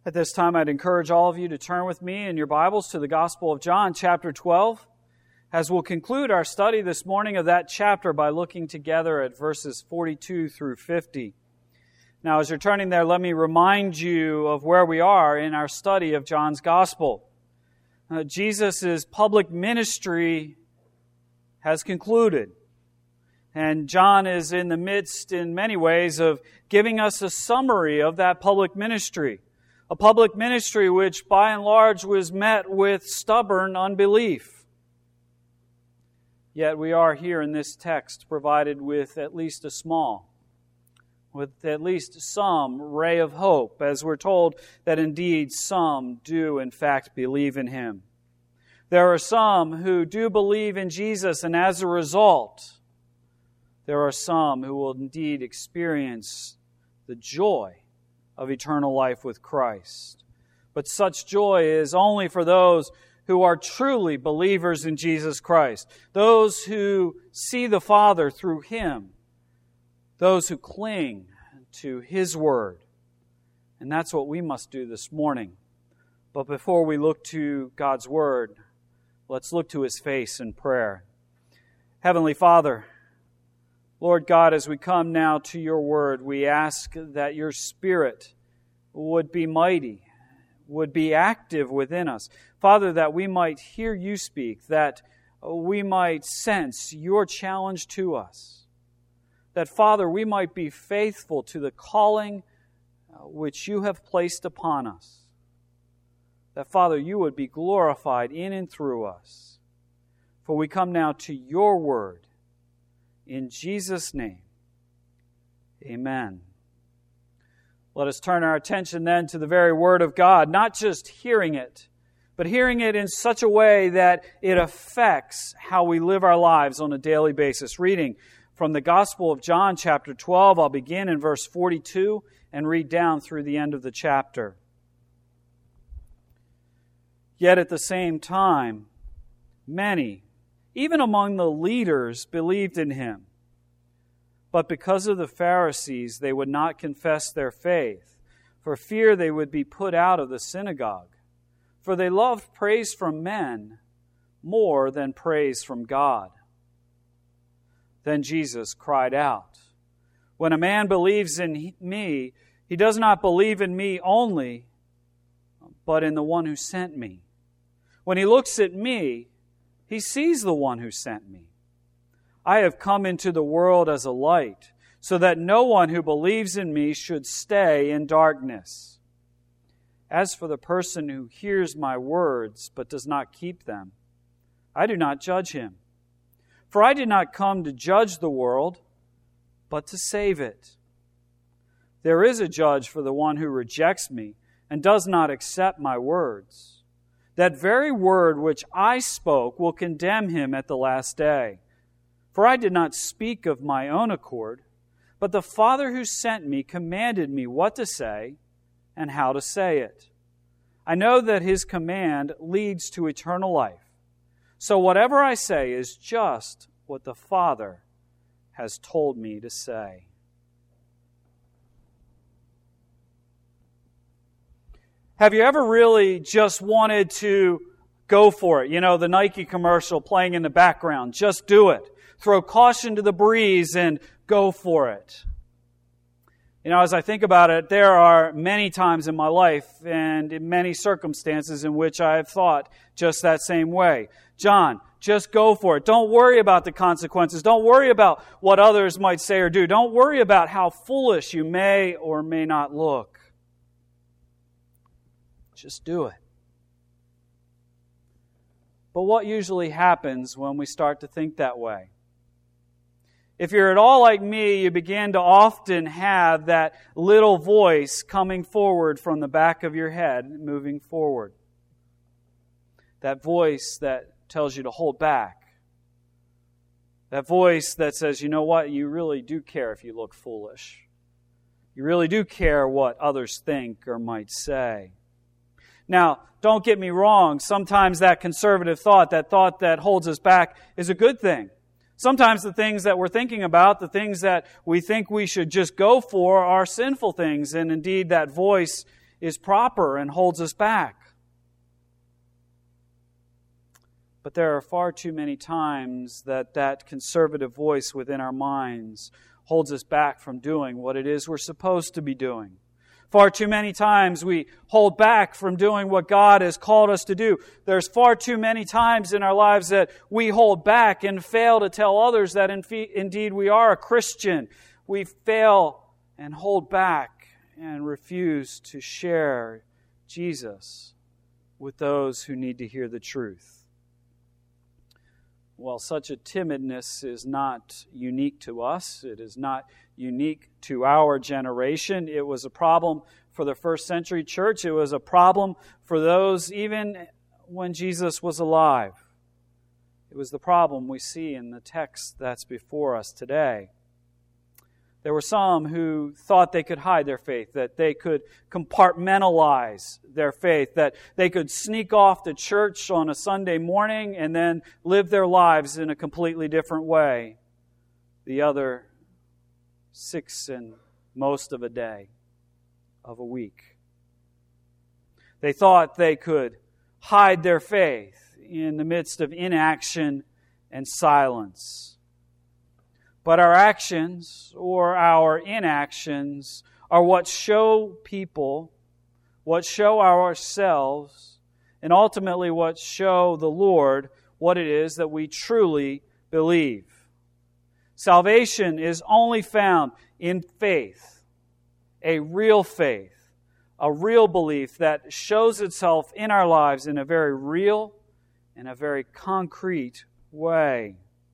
At this time, I'd encourage all of you to turn with me in your Bibles to the Gospel of John, chapter 12, as we'll conclude our study this morning of that chapter by looking together at verses 42 through 50. Now, as you're turning there, let me remind you of where we are in our study of John's Gospel. Jesus' public ministry has concluded, and John is in the midst, in many ways, of giving us a summary of that public ministry. A public ministry which, by and large, was met with stubborn unbelief. Yet we are here in this text provided with at least some ray of hope, as we're told that indeed some do in fact believe in Him. There are some who do believe in Jesus, and as a result, there are some who will indeed experience the joy of eternal life with Christ. But such joy is only for those who are truly believers in Jesus Christ, those who see the Father through Him, those who cling to His Word. And that's what we must do this morning. But before we look to God's Word, let's look to His face in prayer. Heavenly Father, Lord God, as we come now to Your Word, we ask that Your Spirit would be mighty, would be active within us. Father, that we might hear You speak, that we might sense Your challenge to us. That, Father, we might be faithful to the calling which You have placed upon us. That, Father, You would be glorified in and through us. For we come now to Your Word. In Jesus' name, amen. Let us turn our attention then to the very Word of God, not just hearing it, but hearing it in such a way that it affects how we live our lives on a daily basis. Reading from the Gospel of John, chapter 12, I'll begin in verse 42 and read down through the end of the chapter. Yet at the same time, many, even among the leaders, believed in Him. But because of the Pharisees, they would not confess their faith, for fear they would be put out of the synagogue. For they loved praise from men more than praise from God. Then Jesus cried out, "When a man believes in me, he does not believe in me only, but in the one who sent me. When he looks at me, he sees the one who sent me. I have come into the world as a light, so that no one who believes in me should stay in darkness. As for the person who hears my words but does not keep them, I do not judge him. For I did not come to judge the world, but to save it. There is a judge for the one who rejects me and does not accept my words. That very word which I spoke will condemn him at the last day. For I did not speak of my own accord, but the Father who sent me commanded me what to say and how to say it. I know that His command leads to eternal life. So whatever I say is just what the Father has told me to say." Have you ever really just wanted to go for it? You know, the Nike commercial playing in the background. Just do it. Throw caution to the breeze and go for it. You know, as I think about it, there are many times in my life and in many circumstances in which I have thought just that same way. John, just go for it. Don't worry about the consequences. Don't worry about what others might say or do. Don't worry about how foolish you may or may not look. Just do it. But what usually happens when we start to think that way? If you're at all like me, you begin to often have that little voice coming forward from the back of your head, moving forward. That voice that tells you to hold back. That voice that says, you know what, you really do care if you look foolish. You really do care what others think or might say. Now, don't get me wrong. Sometimes that conservative thought, that thought that holds us back, is a good thing. Sometimes the things that we're thinking about, the things that we think we should just go for, are sinful things. And indeed, that voice is proper and holds us back. But there are far too many times that conservative voice within our minds holds us back from doing what it is we're supposed to be doing. Far too many times we hold back from doing what God has called us to do. There's far too many times in our lives that we hold back and fail to tell others that indeed we are a Christian. We fail and hold back and refuse to share Jesus with those who need to hear the truth. Well, such a timidness is not unique to us. It is not unique to our generation. It was a problem for the first century church. It was a problem for those even when Jesus was alive. It was the problem we see in the text that's before us today. There were some who thought they could hide their faith, that they could compartmentalize their faith, that they could sneak off to church on a Sunday morning and then live their lives in a completely different way the other 6 and most of a day of a week. They thought they could hide their faith in the midst of inaction and silence. But our actions or our inactions are what show people, what show ourselves, and ultimately what show the Lord what it is that we truly believe. Salvation is only found in faith, a real belief that shows itself in our lives in a very real and a very concrete way.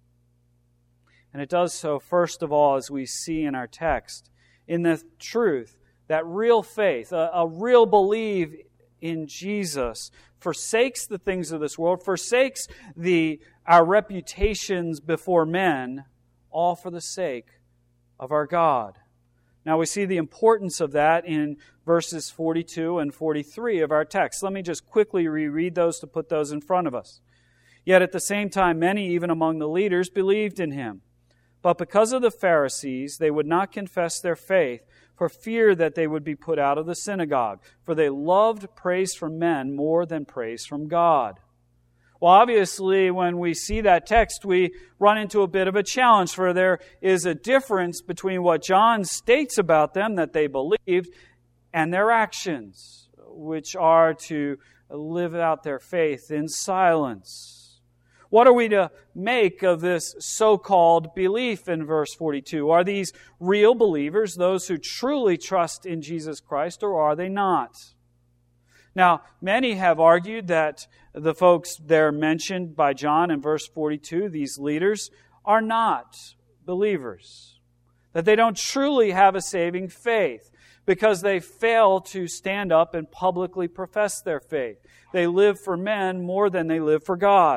And it does so, first of all, as we see in our text, in the truth that real faith, a real belief in Jesus, forsakes the things of this world, forsakes our reputations before men, all for the sake of our God. Now we see the importance of that in verses 42 and 43 of our text. Let me just quickly reread those to put those in front of us. Yet at the same time, many, even among the leaders, believed in him. But because of the Pharisees, they would not confess their faith for fear that they would be put out of the synagogue, for they loved praise from men more than praise from God. Well, obviously, when we see that text, we run into a bit of a challenge, for there is a difference between what John states about them, that they believed, and their actions, which are to live out their faith in silence. What are we to make of this so-called belief in verse 42? Are these real believers, those who truly trust in Jesus Christ, or are they not? Now, many have argued that the folks there mentioned by John in verse 42, these leaders, are not believers. That they don't truly have a saving faith because they fail to stand up and publicly profess their faith. They live for men more than they live for God.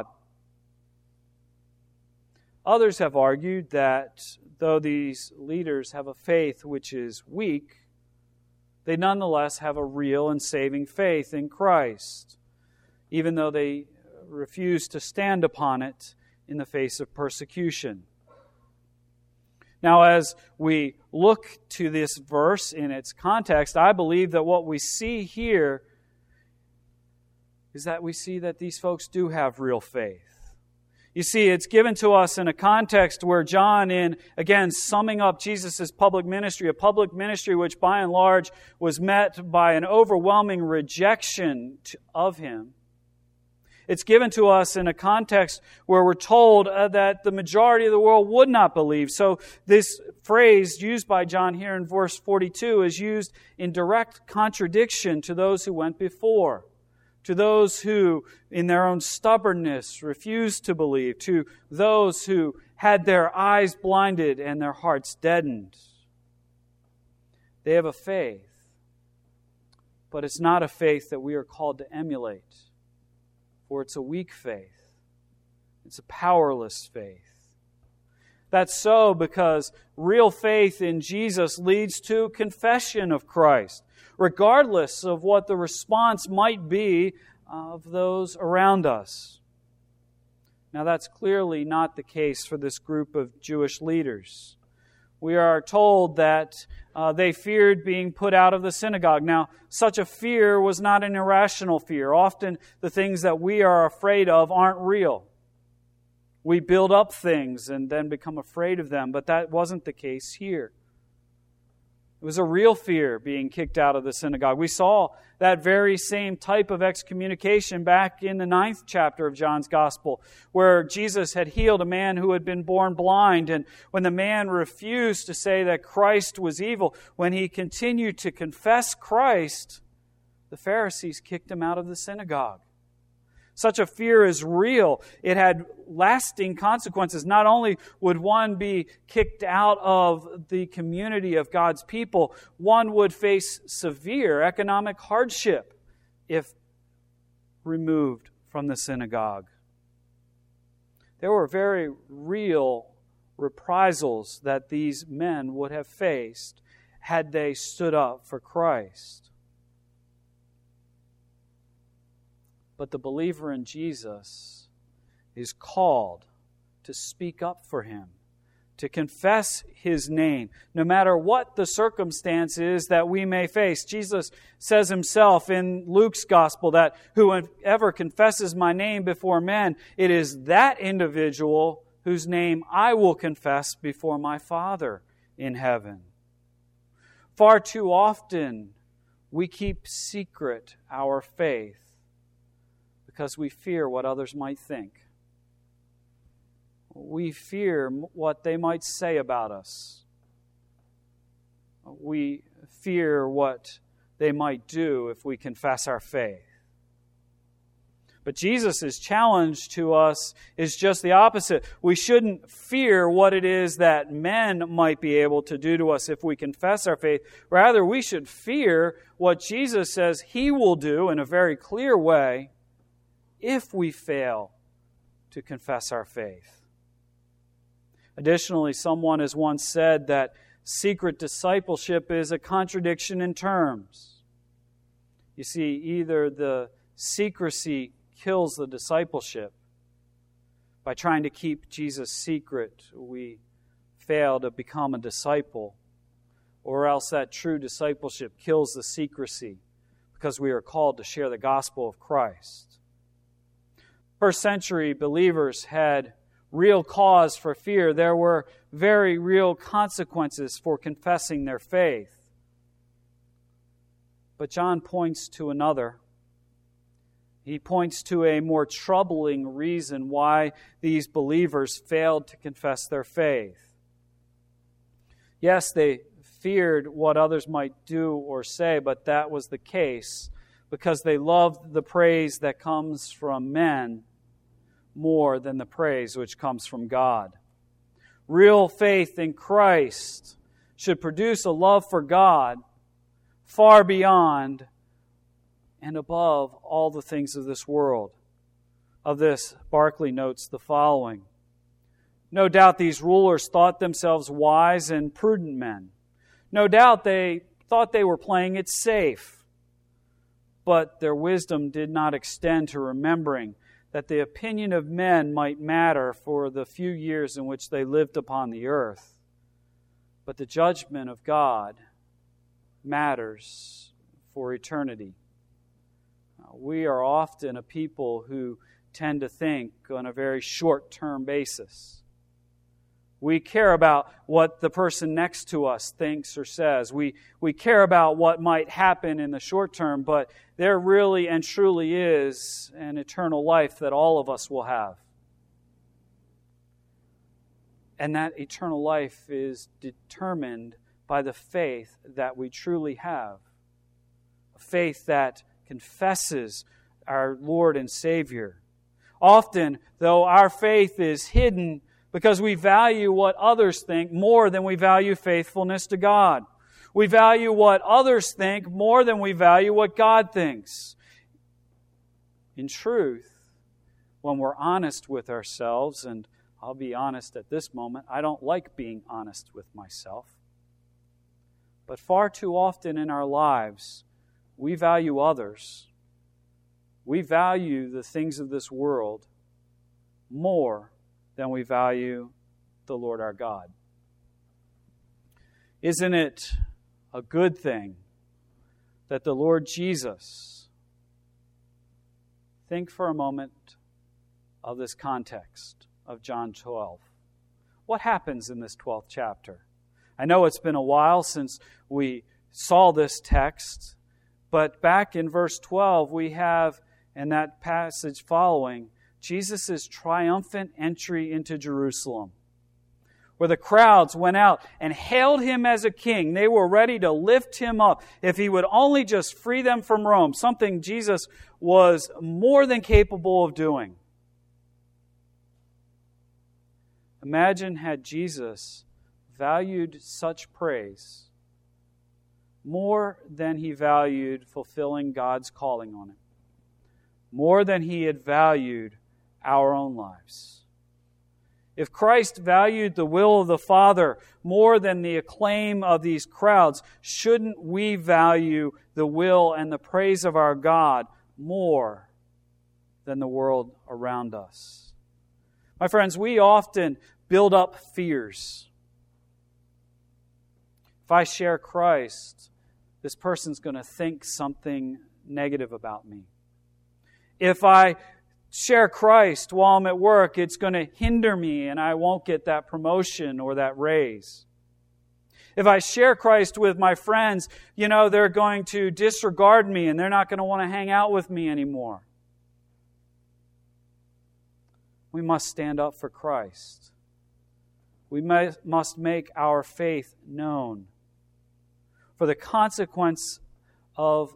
Others have argued that though these leaders have a faith which is weak, they nonetheless have a real and saving faith in Christ, even though they refuse to stand upon it in the face of persecution. Now, as we look to this verse in its context, I believe that what we see here is that we see that these folks do have real faith. You see, it's given to us in a context where John, in, again, summing up Jesus' public ministry, a public ministry which by and large was met by an overwhelming rejection of him. It's given to us in a context where we're told that the majority of the world would not believe. So this phrase used by John here in verse 42 is used in direct contradiction to those who went before. To those who, in their own stubbornness, refused to believe. To those who had their eyes blinded and their hearts deadened. They have a faith, but it's not a faith that we are called to emulate. For it's a weak faith. It's a powerless faith. That's so because real faith in Jesus leads to confession of Christ, regardless of what the response might be of those around us. Now, that's clearly not the case for this group of Jewish leaders. We are told that they feared being put out of the synagogue. Now, such a fear was not an irrational fear. Often the things that we are afraid of aren't real. We build up things and then become afraid of them, but that wasn't the case here. It was a real fear being kicked out of the synagogue. We saw that very same type of excommunication back in the 9th chapter of John's Gospel, where Jesus had healed a man who had been born blind. And when the man refused to say that Christ was evil, when he continued to confess Christ, the Pharisees kicked him out of the synagogue. Such a fear is real. It had lasting consequences. Not only would one be kicked out of the community of God's people, one would face severe economic hardship if removed from the synagogue. There were very real reprisals that these men would have faced had they stood up for Christ. But the believer in Jesus is called to speak up for Him, to confess His name, no matter what the circumstance is that we may face. Jesus says Himself in Luke's Gospel that whoever confesses my name before men, it is that individual whose name I will confess before my Father in heaven. Far too often we keep secret our faith because we fear what others might think. We fear what they might say about us. We fear what they might do if we confess our faith. But Jesus' challenge to us is just the opposite. We shouldn't fear what it is that men might be able to do to us if we confess our faith. Rather, we should fear what Jesus says He will do in a very clear way if we fail to confess our faith. Additionally, someone has once said that secret discipleship is a contradiction in terms. You see, either the secrecy kills the discipleship. By trying to keep Jesus secret, we fail to become a disciple. Or else that true discipleship kills the secrecy because we are called to share the gospel of Christ. First century believers had real cause for fear. There were very real consequences for confessing their faith. But John points to another. He points to a more troubling reason why these believers failed to confess their faith. Yes, they feared what others might do or say, but that was the case because they loved the praise that comes from men more than the praise which comes from God. Real faith in Christ should produce a love for God far beyond and above all the things of this world. Of this, Barclay notes the following. No doubt these rulers thought themselves wise and prudent men. No doubt they thought they were playing it safe. But their wisdom did not extend to remembering that the opinion of men might matter for the few years in which they lived upon the earth. But the judgment of God matters for eternity. We are often a people who tend to think on a very short-term basis. We care about what the person next to us thinks or says. We care about what might happen in the short term, but there really and truly is an eternal life that all of us will have. And that eternal life is determined by the faith that we truly have. A faith that confesses our Lord and Savior. Often, though, our faith is hidden because we value what others think more than we value faithfulness to God. We value what others think more than we value what God thinks. In truth, when we're honest with ourselves, and I'll be honest at this moment, I don't like being honest with myself. But far too often in our lives, we value others. We value the things of this world more than we value the Lord our God. Isn't it a good thing that the Lord Jesus, think for a moment of this context of John 12. What happens in this 12th chapter? I know it's been a while since we saw this text, but back in verse 12 we have, in that passage following, Jesus' triumphant entry into Jerusalem, where the crowds went out and hailed him as a king. They were ready to lift him up if he would only just free them from Rome, something Jesus was more than capable of doing. Imagine had Jesus valued such praise more than he valued fulfilling God's calling on him, more than he had valued our own lives. If Christ valued the will of the Father more than the acclaim of these crowds, shouldn't we value the will and the praise of our God more than the world around us? My friends, we often build up fears. If I share Christ, this person's going to think something negative about me. If I share Christ while I'm at work, it's going to hinder me and I won't get that promotion or that raise. If I share Christ with my friends, they're going to disregard me and they're not going to want to hang out with me anymore. We must stand up for Christ. We must make our faith known. For the consequence of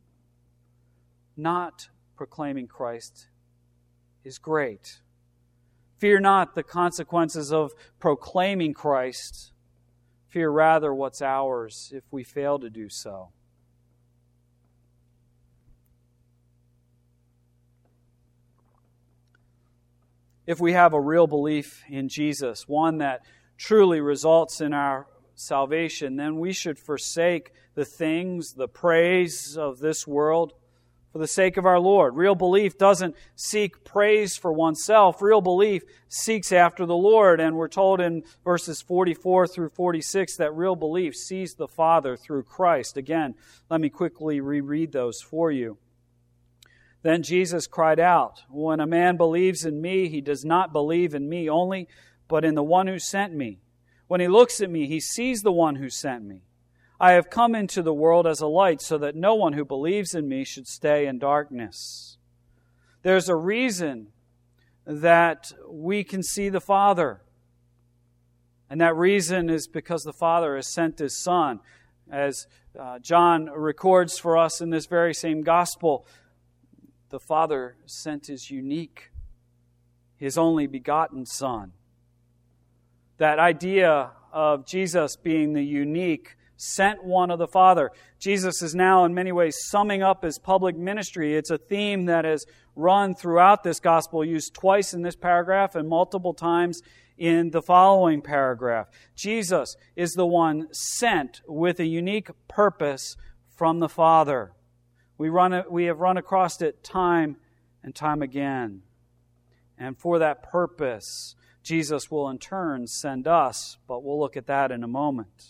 not proclaiming Christ is great. Fear not the consequences of proclaiming Christ. Fear rather what's ours if we fail to do so. If we have a real belief in Jesus, one that truly results in our salvation, then we should forsake the things, the praise of this world for the sake of our Lord. Real belief doesn't seek praise for oneself. Real belief seeks after the Lord. And we're told in verses 44 through 46 that real belief sees the Father through Christ. Again, let me quickly reread those for you. Then Jesus cried out, "When a man believes in me, he does not believe in me only, but in the one who sent me. When he looks at me, he sees the one who sent me. I have come into the world as a light so that no one who believes in me should stay in darkness." There's a reason that we can see the Father. And that reason is because the Father has sent His Son. As John records for us in this very same gospel, the Father sent His unique, His only begotten Son. That idea of Jesus being the unique sent one of the Father. Jesus is now in many ways summing up His public ministry. It's a theme that has run throughout this gospel, used twice in this paragraph and multiple times in the following paragraph. Jesus is the one sent with a unique purpose from the Father. We have run across it time and time again. And for that purpose, Jesus will in turn send us, but we'll look at that in a moment.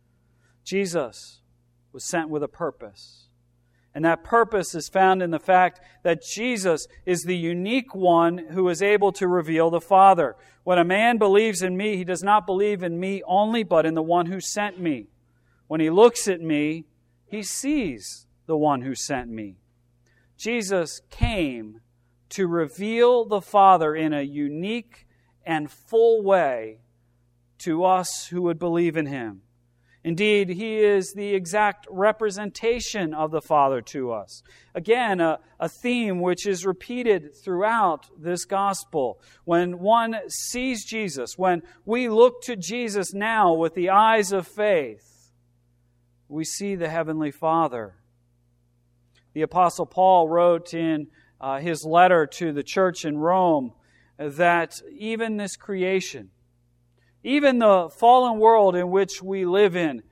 Jesus was sent with a purpose. And that purpose is found in the fact that Jesus is the unique one who is able to reveal the Father. When a man believes in me, he does not believe in me only, but in the one who sent me. When he looks at me, he sees the one who sent me. Jesus came to reveal the Father in a unique and full way to us who would believe in Him. Indeed, He is the exact representation of the Father to us. Again, a theme which is repeated throughout this gospel. When one sees Jesus, when we look to Jesus now with the eyes of faith, we see the Heavenly Father. The Apostle Paul wrote in his letter to the church in Rome that even this creation, even the fallen world in which we live in,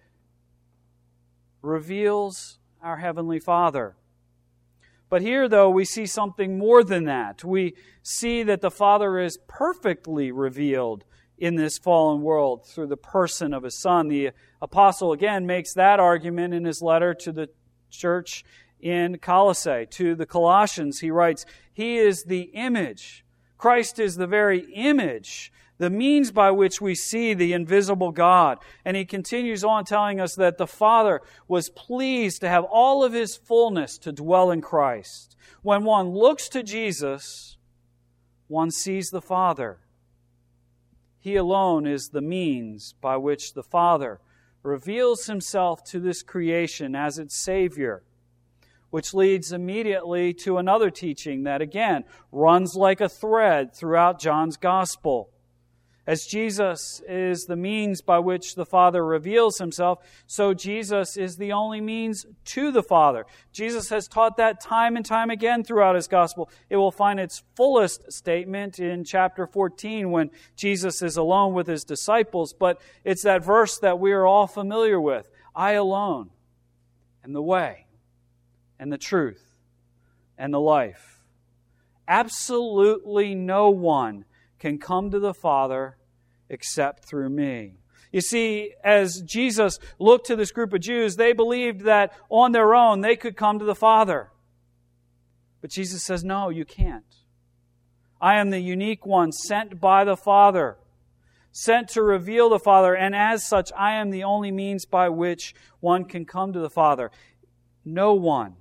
reveals our Heavenly Father. But here, though, we see something more than that. We see that the Father is perfectly revealed in this fallen world through the person of His Son. The apostle again makes that argument in his letter to the church in Colossae. To the Colossians, he writes, He is the image. Christ is the very image, the means by which we see the invisible God. And he continues on telling us that the Father was pleased to have all of His fullness to dwell in Christ. When one looks to Jesus, one sees the Father. He alone is the means by which the Father reveals Himself to this creation as its Savior, which leads immediately to another teaching that, again, runs like a thread throughout John's Gospel. As Jesus is the means by which the Father reveals Himself, so Jesus is the only means to the Father. Jesus has taught that time and time again throughout His Gospel. It will find its fullest statement in chapter 14 when Jesus is alone with His disciples, but it's that verse that we are all familiar with. I alone am the way and the truth and the life. Absolutely no one can come to the Father except through me. You see, as Jesus looked to this group of Jews, they believed that on their own they could come to the Father. But Jesus says, no, you can't. I am the unique one sent by the Father, sent to reveal the Father, and as such, I am the only means by which one can come to the Father. No one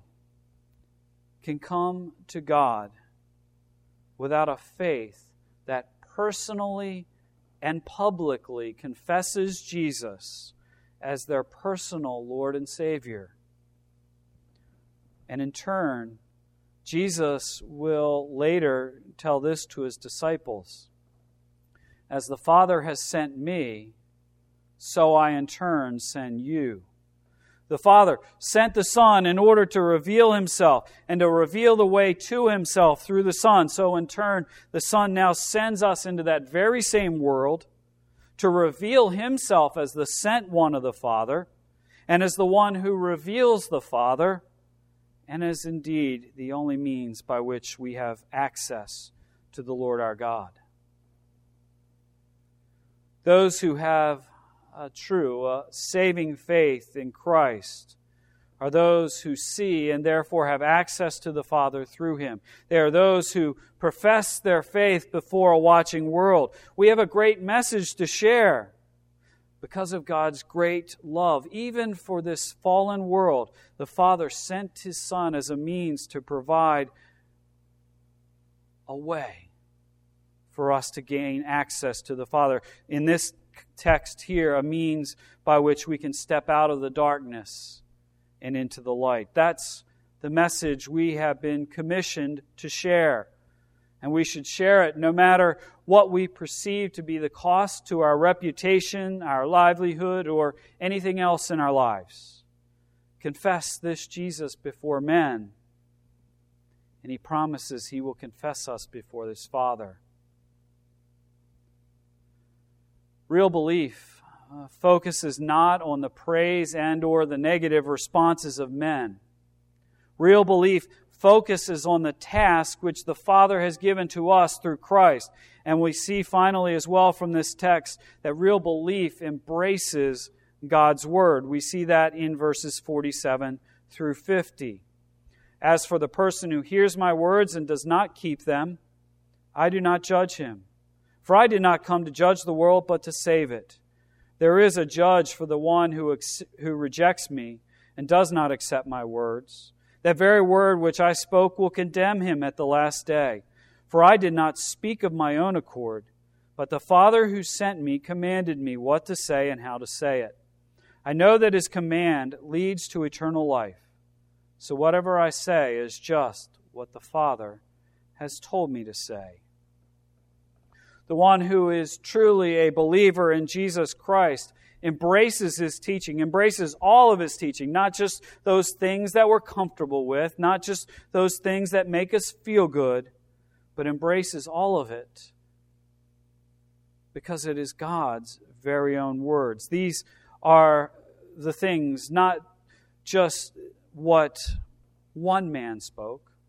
can come to God without a faith that personally and publicly confesses Jesus as their personal Lord and Savior. And in turn, Jesus will later tell this to His disciples. As the Father has sent me, so I in turn send you. The Father sent the Son in order to reveal Himself and to reveal the way to Himself through the Son. So in turn, the Son now sends us into that very same world to reveal Himself as the sent one of the Father and as the one who reveals the Father and as indeed the only means by which we have access to the Lord our God. Those who have a true, saving faith in Christ are those who see and therefore have access to the Father through Him. They are those who profess their faith before a watching world. We have a great message to share because of God's great love. Even for this fallen world, the Father sent His Son as a means to provide a way for us to gain access to the Father. In this text here, a means by which we can step out of the darkness and into the light. That's the message we have been commissioned to share. And we should share it no matter what we perceive to be the cost to our reputation, our livelihood, or anything else in our lives. Confess this Jesus before men, and He promises He will confess us before His Father. Real belief focuses not on the praise and or the negative responses of men. Real belief focuses on the task which the Father has given to us through Christ. And we see finally as well from this text that real belief embraces God's Word. We see that in verses 47 through 50. As for the person who hears my words and does not keep them, I do not judge him. For I did not come to judge the world, but to save it. There is a judge for the one who rejects me and does not accept my words. That very word which I spoke will condemn him at the last day. For I did not speak of my own accord, but the Father who sent me commanded me what to say and how to say it. I know that His command leads to eternal life. So whatever I say is just what the Father has told me to say. The one who is truly a believer in Jesus Christ embraces His teaching, embraces all of His teaching, not just those things that we're comfortable with, not just those things that make us feel good, but embraces all of it because it is God's very own words. These are the things, not just what one man spoke,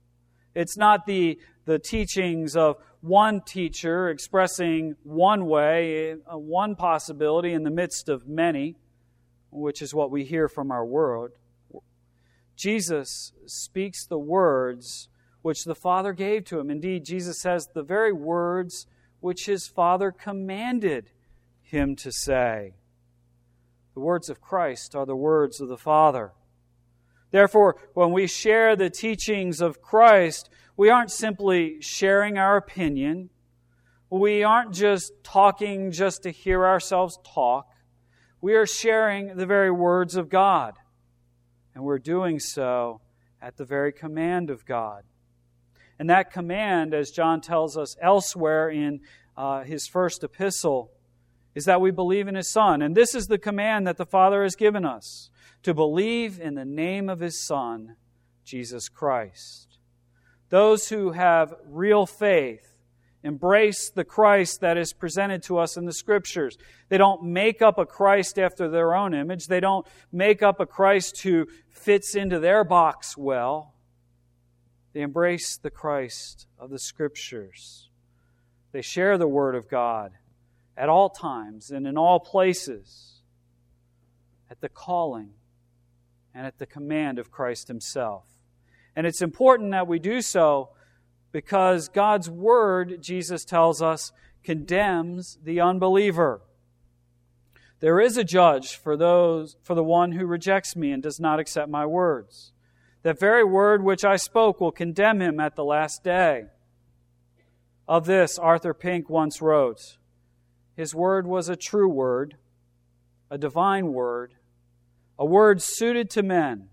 It's not the teachings of one teacher expressing one way, one possibility in the midst of many, which is what we hear from our world. Jesus speaks the words which the Father gave to him. Indeed, Jesus says the very words which his Father commanded him to say. The words of Christ are the words of the Father. Therefore, when we share the teachings of Christ, we aren't simply sharing our opinion. We aren't just talking just to hear ourselves talk. We are sharing the very words of God. And we're doing so at the very command of God. And that command, as John tells us elsewhere in his first epistle, is that we believe in His Son. And this is the command that the Father has given us, to believe in the name of His Son, Jesus Christ. Those who have real faith embrace the Christ that is presented to us in the Scriptures. They don't make up a Christ after their own image. They don't make up a Christ who fits into their box well. They embrace the Christ of the Scriptures. They share the Word of God at all times and in all places, at the calling and at the command of Christ Himself. And it's important that we do so because God's Word, Jesus tells us, condemns the unbeliever. There is a judge for the one who rejects me and does not accept my words. That very word which I spoke will condemn him at the last day. Of this, Arthur Pink once wrote, His word was a true word, a divine word, a word suited to men.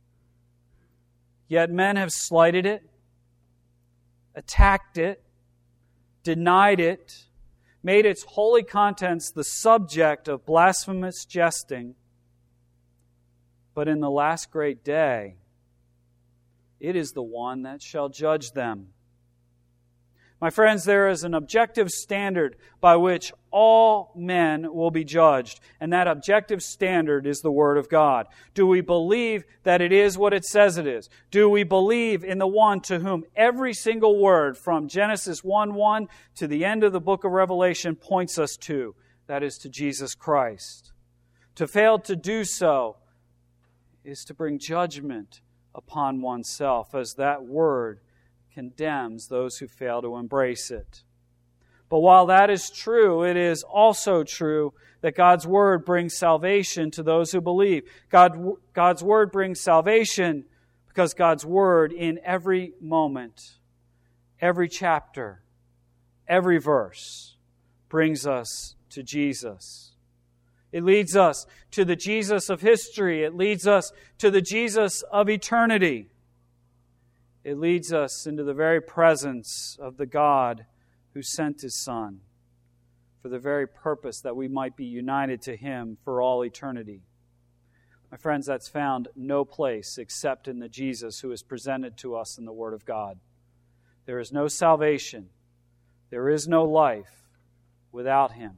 Yet men have slighted it, attacked it, denied it, made its holy contents the subject of blasphemous jesting. But in the last great day, it is the one that shall judge them. My friends, there is an objective standard by which all men will be judged, and that objective standard is the Word of God. Do we believe that it is what it says it is? Do we believe in the one to whom every single word from Genesis 1:1 to the end of the book of Revelation points us to? That is, to Jesus Christ. To fail to do so is to bring judgment upon oneself, as that word condemns those who fail to embrace it. But while that is true, it is also true that God's Word brings salvation to those who believe. God's Word brings salvation because God's Word in every moment, every chapter, every verse brings us to Jesus. It leads us to the Jesus of history. It leads us to the Jesus of eternity. It leads us into the very presence of the God who sent His Son for the very purpose that we might be united to Him for all eternity. My friends, that's found no place except in the Jesus who is presented to us in the Word of God. There is no salvation. There is no life without Him.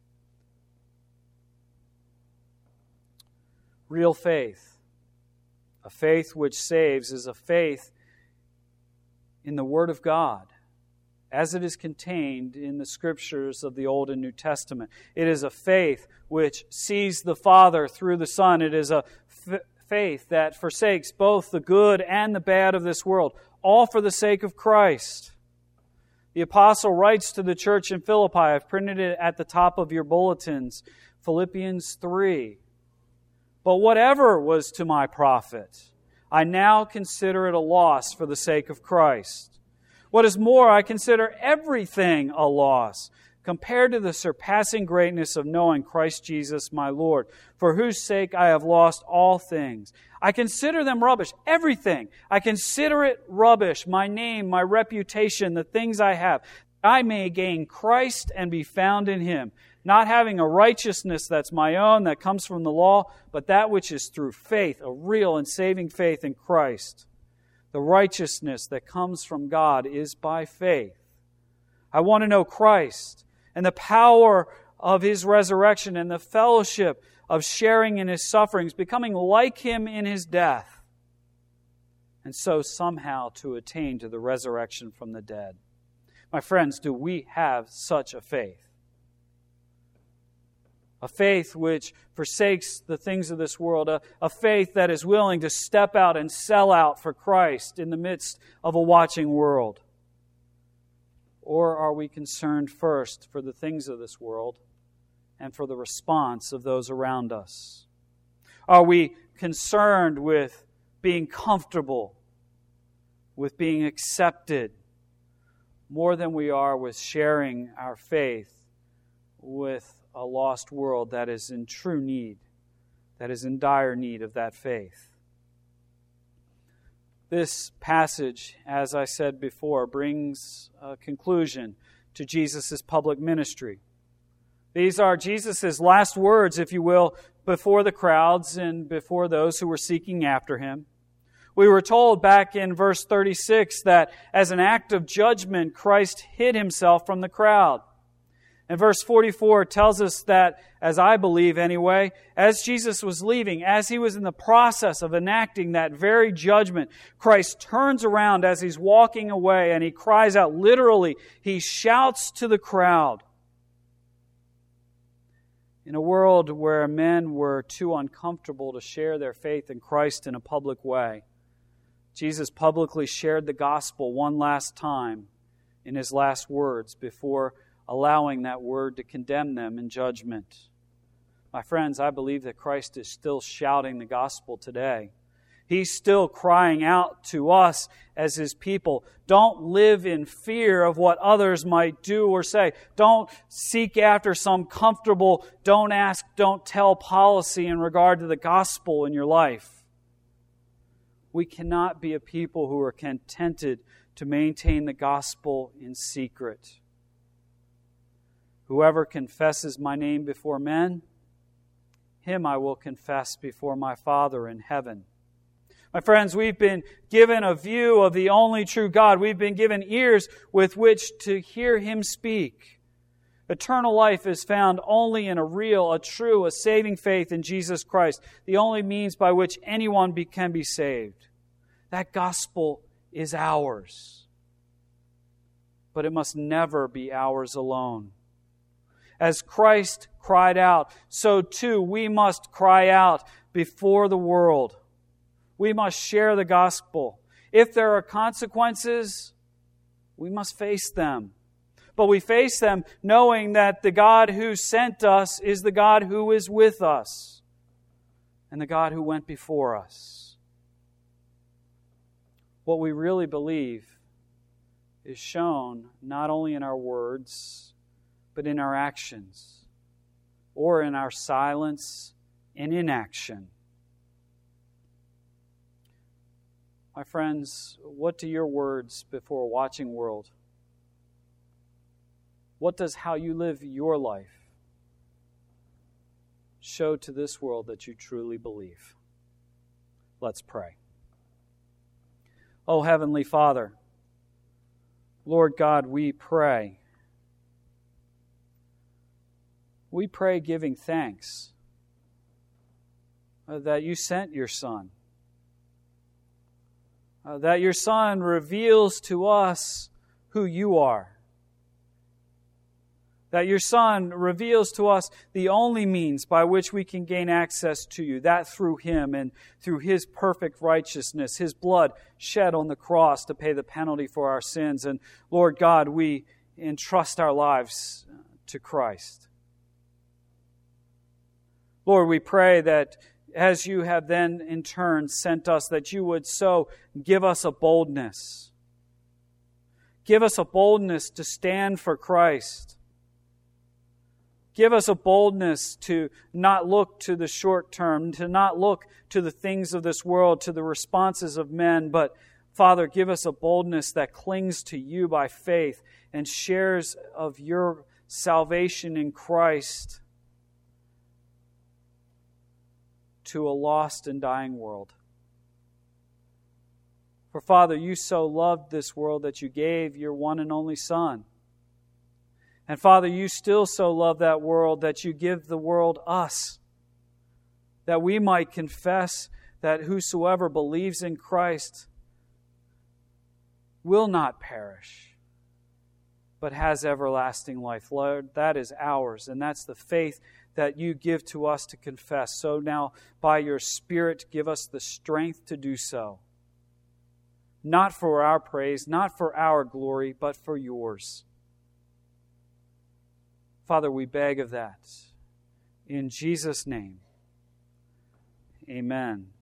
Real faith, a faith which saves, is a faith in the Word of God, as it is contained in the Scriptures of the Old and New Testament. It is a faith which sees the Father through the Son. It is a faith that forsakes both the good and the bad of this world, all for the sake of Christ. The Apostle writes to the church in Philippi, I've printed it at the top of your bulletins, Philippians 3. But whatever was to my profit, I now consider it a loss for the sake of Christ. What is more, I consider everything a loss compared to the surpassing greatness of knowing Christ Jesus my Lord, for whose sake I have lost all things. I consider them rubbish, everything. I consider it rubbish, my name, my reputation, the things I have. I may gain Christ and be found in Him, not having a righteousness that's my own, that comes from the law, but that which is through faith, a real and saving faith in Christ. The righteousness that comes from God is by faith. I want to know Christ and the power of His resurrection and the fellowship of sharing in His sufferings, becoming like Him in His death. and so somehow to attain to the resurrection from the dead. My friends, do we have such a faith? A faith which forsakes the things of this world, a faith that is willing to step out and sell out for Christ in the midst of a watching world? Or are we concerned first for the things of this world and for the response of those around us? Are we concerned with being comfortable, with being accepted, more than we are with sharing our faith with a lost world that is in true need, that is in dire need of that faith? This passage, as I said before, brings a conclusion to Jesus' public ministry. These are Jesus' last words, if you will, before the crowds and before those who were seeking after Him. We were told back in verse 36 that as an act of judgment, Christ hid Himself from the crowd. And verse 44 tells us that, as I believe anyway, as Jesus was leaving, as He was in the process of enacting that very judgment, Christ turns around as He's walking away and He cries out, literally, He shouts to the crowd. In a world where men were too uncomfortable to share their faith in Christ in a public way, Jesus publicly shared the gospel one last time in His last words before allowing that word to condemn them in judgment. My friends, I believe that Christ is still shouting the gospel today. He's still crying out to us as His people. Don't live in fear of what others might do or say. Don't seek after some comfortable, don't ask, don't tell policy in regard to the gospel in your life. We cannot be a people who are contented to maintain the gospel in secret. Whoever confesses my name before men, him I will confess before my Father in heaven. My friends, we've been given a view of the only true God. We've been given ears with which to hear Him speak. Eternal life is found only in a real, a true, a saving faith in Jesus Christ, the only means by which anyone can be saved. That gospel is ours. But it must never be ours alone. As Christ cried out, so too we must cry out before the world. We must share the gospel. If there are consequences, we must face them. But we face them knowing that the God who sent us is the God who is with us and the God who went before us. What we really believe is shown not only in our words, but in our actions, or in our silence and inaction. My friends, what do your words before a watching world? What does how you live your life show to this world that you truly believe? Let's pray. Oh, Heavenly Father, Lord God, we pray. We pray giving thanks that you sent your Son. That your Son reveals to us who you are. That your Son reveals to us the only means by which we can gain access to you, that through Him and through His perfect righteousness, His blood shed on the cross to pay the penalty for our sins. And Lord God, we entrust our lives to Christ. Lord, we pray that as you have then in turn sent us, that you would so give us a boldness. Give us a boldness to stand for Christ. Give us a boldness to not look to the short term, to not look to the things of this world, to the responses of men, but Father, give us a boldness that clings to you by faith and shares of your salvation in Christ to a lost and dying world. For Father, you so loved this world that you gave your one and only Son. And Father, you still so love that world that you give the world us, that we might confess that whosoever believes in Christ will not perish, but has everlasting life. Lord, that is ours, and that's the faith that you give to us to confess. So now, by your Spirit, give us the strength to do so. Not for our praise, not for our glory, but for yours. Father, we beg of that. In Jesus' name, amen.